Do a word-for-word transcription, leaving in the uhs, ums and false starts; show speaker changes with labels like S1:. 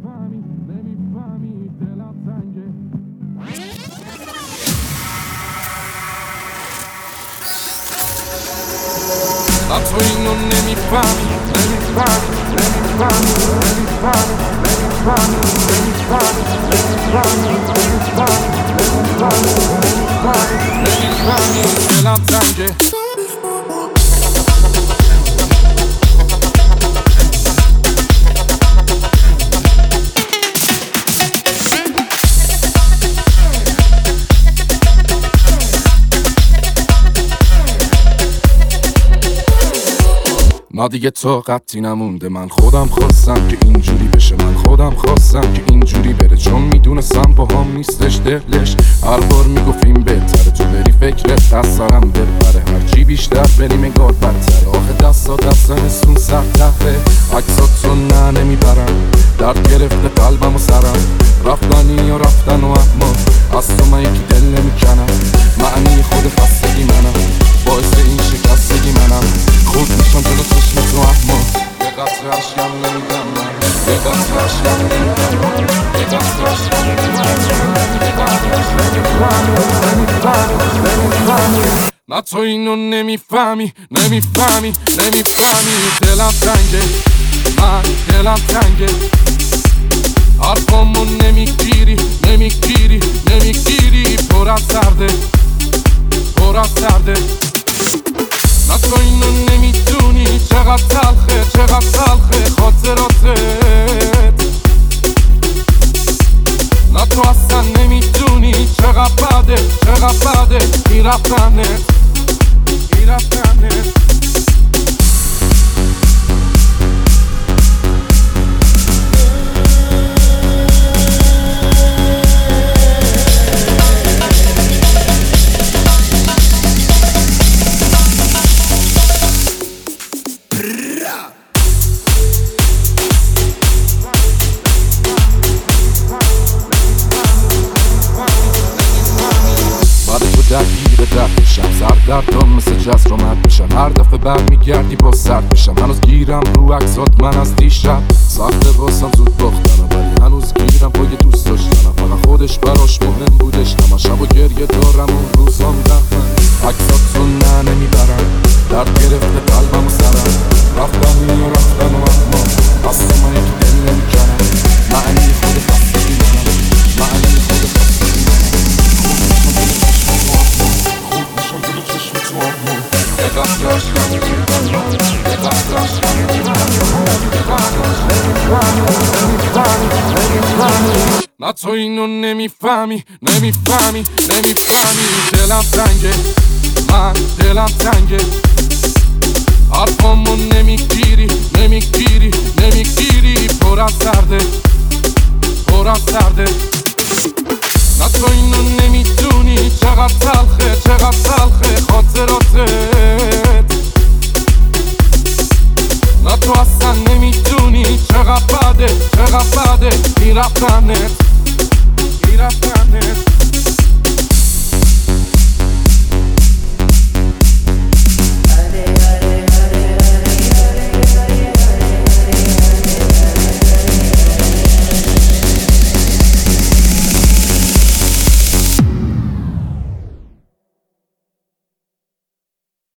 S1: نمیفهمی نمیفهمی دلم تنگه. من تو اینو نمیفهمی نمیفهمی نمیفهمی نمیفهمی نمیفهمی نمیفهمی نمیفهمی نمیفهمی نمیفهمی دلم تنگه. ما دیگه طاقتی نمونده، من خودم خواستم که اینجوری بشه، من خودم خواستم که اینجوری بره، چون میدونستم با هم نیستش دلش. هر بار میگفت این بهتره تو بری فکرت از سرم بپره، هرچی بیشتر بریم انگار بدتره. آخه دستا دستن سون سر تهره، عکسات تو نه نمیبرم، درد گرفته قلبم و سرم، رفتنی یا رفتن و اما از تو من یکی دل نمیکنم. معنی خود خستگی منم، باعث این شکستگی منم، خود میشم جلو چشم تو اما یه قطره عشقم نمیدم من، یه قطره عشقم نمیدم من، یه قطره عشقم نمیدم. نه تو اینو نمیفهمی نمیفهمی نمیفهمی دلم تنگه، من دلم تنگه، حرفامو نمیگیری نمیگیری نمیگیری، پر از درده پر از درده. نه تو اینو نمیدونی چقدر تلخه چقدر تلخه خاطراتت، نه تو اصلا نمیدونی چقدر بده چقدر بده میرفتنت میرفتنت. درگیر درد بشم، سر دردم مثل جز رو مد بشم، هر دفعه برمیگردی با سرد بشم. هنوز گیرم رو عکسات من از دیشب، سخته واسم زود باختنم، ولی هنوز گیرم پای دوست داشتنم. فقط خودش براش مهم بودش، همه شب و گریه دارم اون روزام رفتن. عکسات تو نه نمیبرم، درد گرفته قلبم و سرم، رفتن یا رفتن و اما از تو من یکی دل نمیکنم. معنی خود خستگی منم، معنی خود خستگی منم، نه تو اینو نمیفهمی نمیفهمی نمیفهمی دلم تنگه، من دلم تنگه، حرفامو نمیگیری نمیگیری نمیگیری، پر از درده پر از درده. نه تو اینو نمیدونی چقدر تلخه چقدر تلخه خاطراتت، نه تو اصلا نمیدونی چقدر بده چقدر بده میرفتنت.